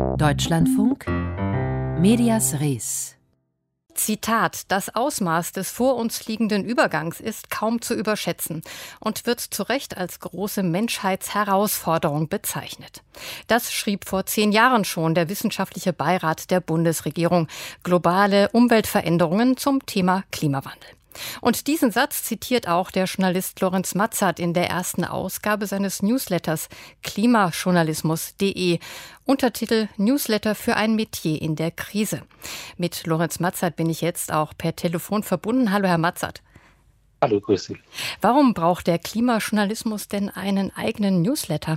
Deutschlandfunk Medias Res. Zitat: Das Ausmaß des vor uns liegenden Übergangs ist kaum zu überschätzen und wird zu Recht als große Menschheitsherausforderung bezeichnet. Das schrieb vor 10 Jahren schon der Wissenschaftliche Beirat der Bundesregierung. Globale Umweltveränderungen zum Thema Klimawandel. Und diesen Satz zitiert auch der Journalist Lorenz Matzert in der ersten Ausgabe seines Newsletters klimajournalismus.de. Untertitel Newsletter für ein Metier in der Krise. Mit Lorenz Matzert bin ich jetzt auch per Telefon verbunden. Hallo, Herr Matzert. Hallo, grüß Sie. Warum braucht der Klimajournalismus denn einen eigenen Newsletter?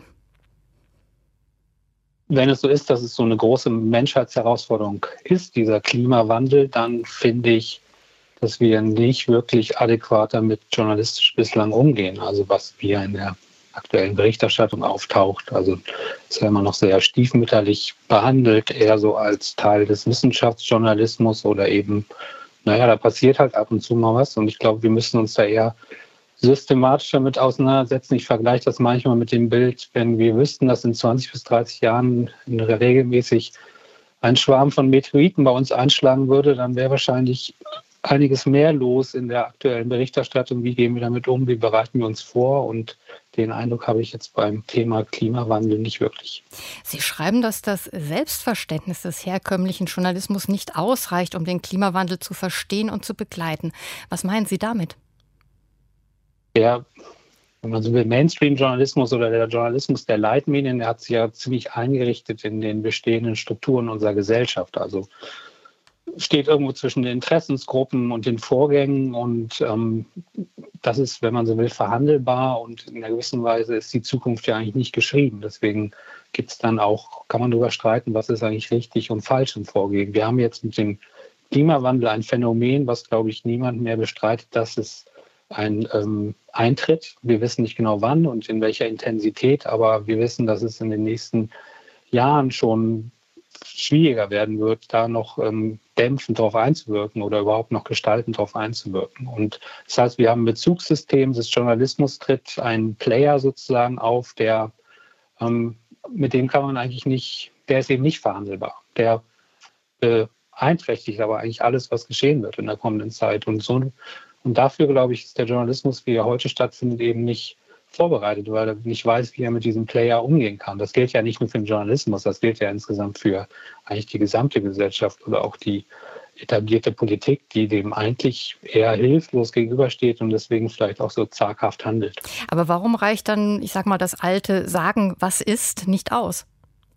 Wenn es so ist, dass es so eine große Menschheitsherausforderung ist, dieser Klimawandel, dann finde ich, dass wir nicht wirklich adäquat damit journalistisch bislang umgehen. Also was hier in der aktuellen Berichterstattung auftaucht. Also ist ja immer noch sehr stiefmütterlich behandelt, eher so als Teil des Wissenschaftsjournalismus oder eben, da passiert halt ab und zu mal was. Und ich glaube, wir müssen uns da eher systematisch damit auseinandersetzen. Ich vergleiche das manchmal mit dem Bild, wenn wir wüssten, dass in 20 bis 30 Jahren regelmäßig ein Schwarm von Meteoriten bei uns einschlagen würde, dann wäre wahrscheinlich einiges mehr los in der aktuellen Berichterstattung. Wie gehen wir damit um? Wie bereiten wir uns vor? Und den Eindruck habe ich jetzt beim Thema Klimawandel nicht wirklich. Sie schreiben, dass das Selbstverständnis des herkömmlichen Journalismus nicht ausreicht, um den Klimawandel zu verstehen und zu begleiten. Was meinen Sie damit? Ja, wenn man so will, Mainstream-Journalismus oder der Journalismus der Leitmedien, der hat sich ja ziemlich eingerichtet in den bestehenden Strukturen unserer Gesellschaft. Also steht irgendwo zwischen den Interessensgruppen und den Vorgängen und das ist, wenn man so will, verhandelbar und in einer gewissen Weise ist die Zukunft ja eigentlich nicht geschrieben. Deswegen gibt es dann auch, kann man darüber streiten, was ist eigentlich richtig und falsch im Vorgehen. Wir haben jetzt mit dem Klimawandel ein Phänomen, was, glaube ich, niemand mehr bestreitet, dass es eintritt. Wir wissen nicht genau wann und in welcher Intensität, aber wir wissen, dass es in den nächsten Jahren schon schwieriger werden wird, da noch dämpfend darauf einzuwirken oder überhaupt noch gestaltend darauf einzuwirken. Und das heißt, wir haben ein Bezugssystem des Journalismus, tritt ein Player sozusagen auf, der mit dem kann man eigentlich nicht, der ist eben nicht verhandelbar. Der beeinträchtigt aber eigentlich alles, was geschehen wird in der kommenden Zeit. Und dafür, glaube ich, ist der Journalismus, wie er heute stattfindet, eben nicht vorbereitet, weil er nicht weiß, wie er mit diesem Player umgehen kann. Das gilt ja nicht nur für den Journalismus, das gilt ja insgesamt für eigentlich die gesamte Gesellschaft oder auch die etablierte Politik, die dem eigentlich eher hilflos gegenübersteht und deswegen vielleicht auch so zaghaft handelt. Aber warum reicht dann, ich sag mal, das alte Sagen, was ist, nicht aus?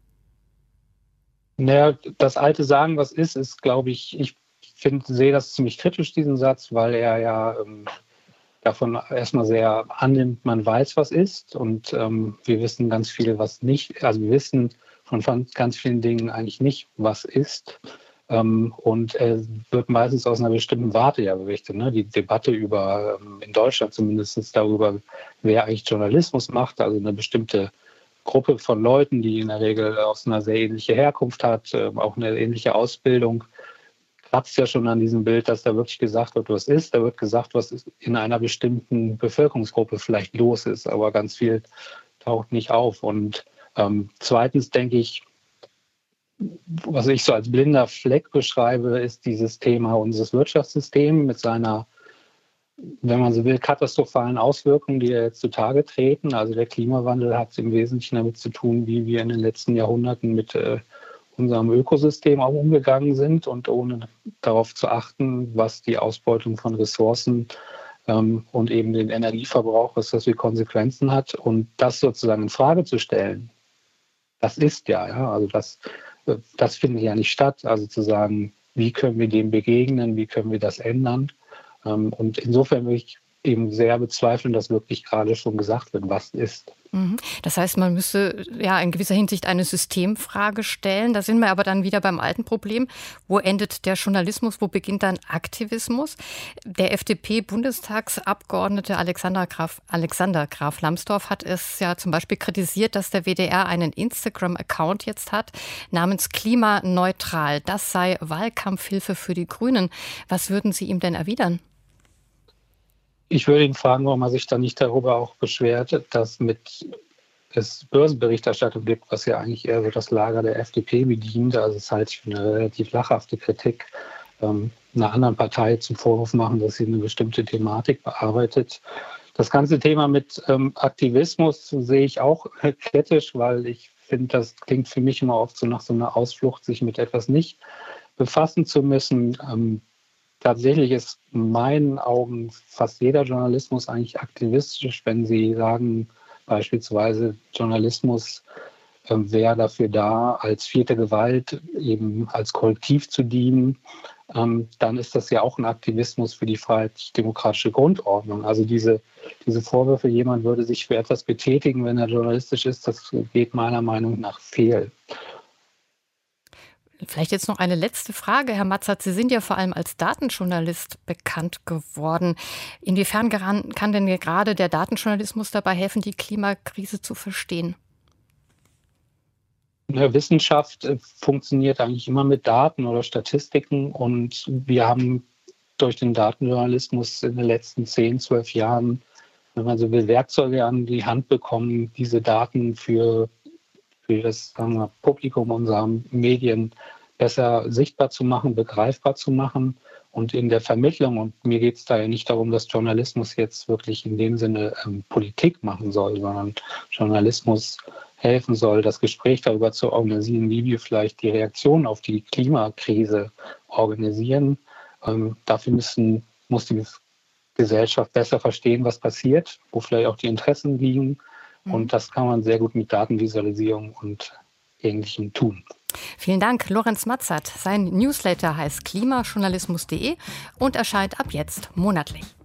Das alte Sagen, was ist, glaube ich sehe das ziemlich kritisch, diesen Satz, weil er ja davon erstmal sehr annimmt, man weiß, was ist und wir wissen ganz viel, was nicht, also wir wissen von ganz vielen Dingen eigentlich nicht, was ist und er wird meistens aus einer bestimmten Warte ja berichtet, ne? Die Debatte über, in Deutschland zumindest darüber, wer eigentlich Journalismus macht, also eine bestimmte Gruppe von Leuten, die in der Regel aus einer sehr ähnlichen Herkunft hat, auch eine ähnliche Ausbildung, kratzt ja schon an diesem Bild, dass da wirklich gesagt wird, was ist. Da wird gesagt, was in einer bestimmten Bevölkerungsgruppe vielleicht los ist, aber ganz viel taucht nicht auf. Und zweitens denke ich, was ich so als blinder Fleck beschreibe, ist dieses Thema unseres Wirtschaftssystems mit seiner, wenn man so will, katastrophalen Auswirkungen, die ja jetzt zutage treten. Also der Klimawandel hat im Wesentlichen damit zu tun, wie wir in den letzten Jahrhunderten mit unserem Ökosystem auch umgegangen sind und ohne darauf zu achten, was die Ausbeutung von Ressourcen und eben den Energieverbrauch, was das für Konsequenzen hat. Und das sozusagen in Frage zu stellen, das ist also das findet ja nicht statt. Also zu sagen, wie können wir dem begegnen, wie können wir das ändern. Und insofern würde ich eben sehr bezweifeln, dass wirklich gerade schon gesagt wird, was ist. Das heißt, man müsste ja in gewisser Hinsicht eine Systemfrage stellen. Da sind wir aber dann wieder beim alten Problem. Wo endet der Journalismus, wo beginnt dann Aktivismus? Der FDP-Bundestagsabgeordnete Alexander Graf Lambsdorff hat es ja zum Beispiel kritisiert, dass der WDR einen Instagram-Account jetzt hat namens Klimaneutral. Das sei Wahlkampfhilfe für die Grünen. Was würden Sie ihm denn erwidern? Ich würde ihn fragen, warum er sich dann nicht darüber auch beschwert, dass mit es Börsenberichterstattung gibt, was ja eigentlich eher so das Lager der FDP bedient. Also es halte ich für eine relativ lachhafte Kritik, einer anderen Partei zum Vorwurf machen, dass sie eine bestimmte Thematik bearbeitet. Das ganze Thema mit Aktivismus sehe ich auch kritisch, weil ich finde, das klingt für mich immer oft so nach so einer Ausflucht, sich mit etwas nicht befassen zu müssen. Tatsächlich ist in meinen Augen fast jeder Journalismus eigentlich aktivistisch, wenn Sie sagen, beispielsweise Journalismus wäre dafür da, als vierte Gewalt eben als Korrektiv zu dienen, dann ist das ja auch ein Aktivismus für die freiheitlich-demokratische Grundordnung. Also diese Vorwürfe, jemand würde sich für etwas betätigen, wenn er journalistisch ist, das geht meiner Meinung nach fehl. Vielleicht jetzt noch eine letzte Frage, Herr Matzert. Sie sind ja vor allem als Datenjournalist bekannt geworden. Inwiefern kann denn gerade der Datenjournalismus dabei helfen, die Klimakrise zu verstehen? Wissenschaft funktioniert eigentlich immer mit Daten oder Statistiken und wir haben durch den Datenjournalismus in den letzten 10, 12 Jahren, wenn man so will, Werkzeuge an die Hand bekommen, diese Daten für das, sagen wir, Publikum unserer Medien besser sichtbar zu machen, begreifbar zu machen und in der Vermittlung. Und mir geht es da ja nicht darum, dass Journalismus jetzt wirklich in dem Sinne Politik machen soll, sondern Journalismus helfen soll, das Gespräch darüber zu organisieren, wie wir vielleicht die Reaktion auf die Klimakrise organisieren. Dafür muss die Gesellschaft besser verstehen, was passiert, wo vielleicht auch die Interessen liegen. Und das kann man sehr gut mit Datenvisualisierung und Ähnlichem tun. Vielen Dank, Lorenz Matzert. Sein Newsletter heißt klimajournalismus.de und erscheint ab jetzt monatlich.